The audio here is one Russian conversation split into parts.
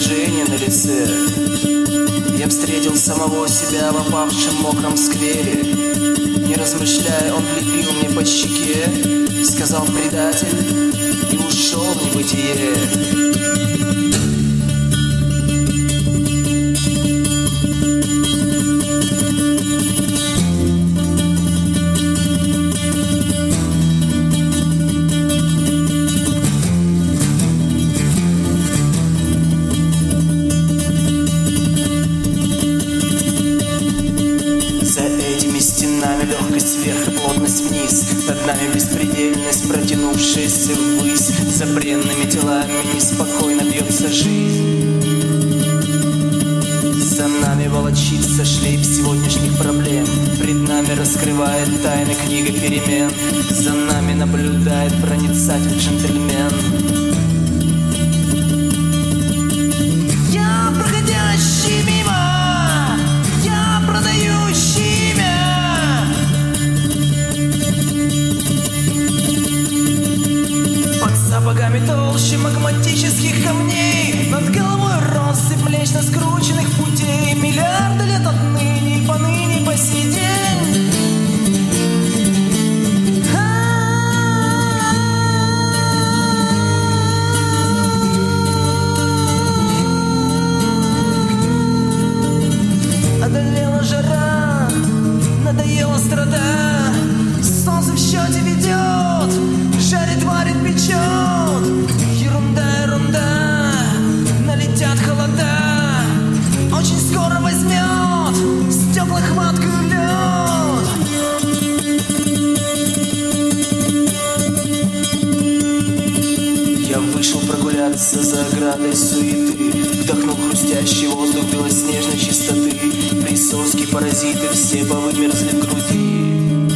выражение на лице. Я встретил самого себя в опавшем мокром сквере. Не размышляя, он влепил мне по щеке, сказал предатель и ушел в небытие. Легкость вверх и плотность вниз, над нами беспредельность, протянувшаяся ввысь. За бренными телами неспокойно бьется жизнь. За нами волочится шлейф сегодняшних проблем. Пред нами раскрывает тайны книга перемен. За нами наблюдает проницатель-джентльмен. Я проходящий мимо, я продающий имя. Сапогами толще магматических камней, над головой россыпь млечно скрученных путей. Миллиарды лет отныне и поныне по сей день. Одолела жара, надоела страда. Солнце в счете ведет, жарит, варит, печет. Ерунда, ерунда, налетят холода. Очень скоро возьмет стекла хваткою лед. Я вышел прогуляться за оградой суеты, вдохнул хрустящий воздух белоснежной чистоты. Присоски, паразиты, все повымерзли в груди.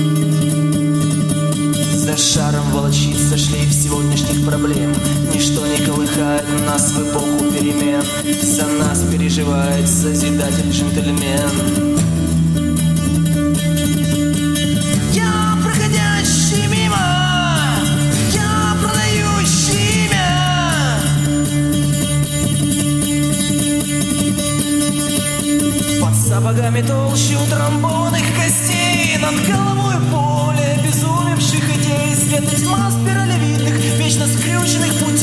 За шаром волочится шлейф сегодняшних проблем. Ничто не колыхает нас в эпоху перемен. За нас переживает созидатель-джентльмен. Я проходящий мимо, я продающий имя. Под сапогами толще утрамбованных костей, над головой поле обезумевших идей. Свет и тьма спиралевидных, вечно скрюченных путей.